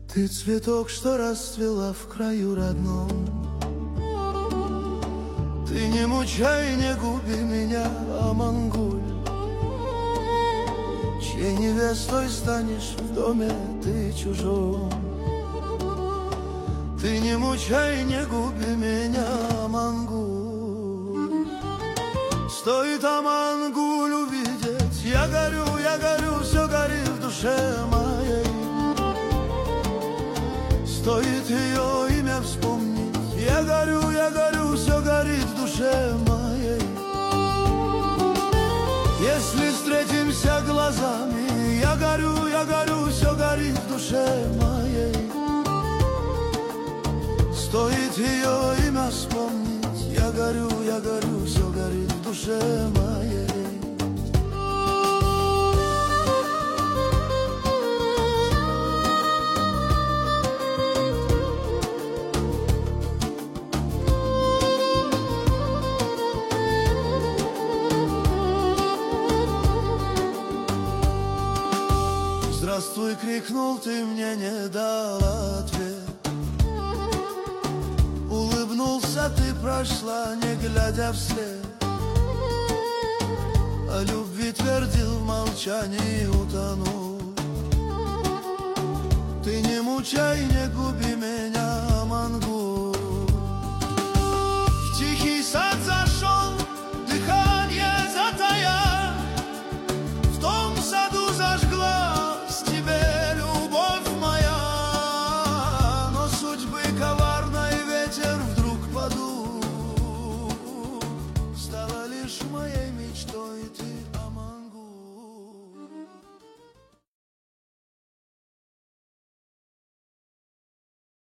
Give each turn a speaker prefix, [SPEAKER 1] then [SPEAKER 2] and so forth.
[SPEAKER 1] Ты цветок, что расцвела в краю родном. Ты не мучай, не губи меня, Амангуль, чьей невестой станешь в доме ты чужом. Ты не мучай, не губи меня, Амангуль. Стоит Амангуль увидеть, я горю, все горит в душе моей. Стоит ее имя вспомнить, я горю, все горит в душе моей. Если встретимся глазами, я горю, все горит в душе моей. Стоит ее имя вспомнить, я горю, все горит в душе моей. Здравствуй, крикнул, ты мне не дал ответ. Улыбнулся, ты прошла, не глядя вслед. О любви твердил, в молчании утонул. Ты не мучай, не губи меня, Амангуль,